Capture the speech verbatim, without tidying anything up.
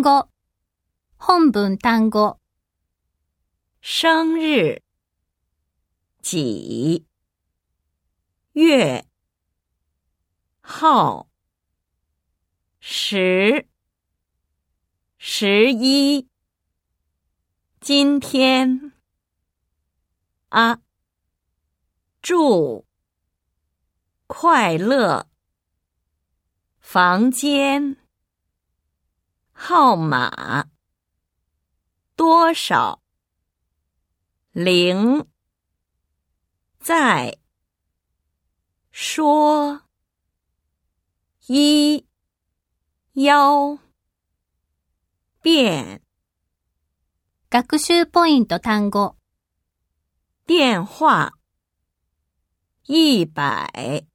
語、本文単語。 生日、几、月、号、十、十一、今天、啊、住、快乐、房间、号码、多少、零、在、说、一、幺、变、 学習ポイント単語。 电话、一百。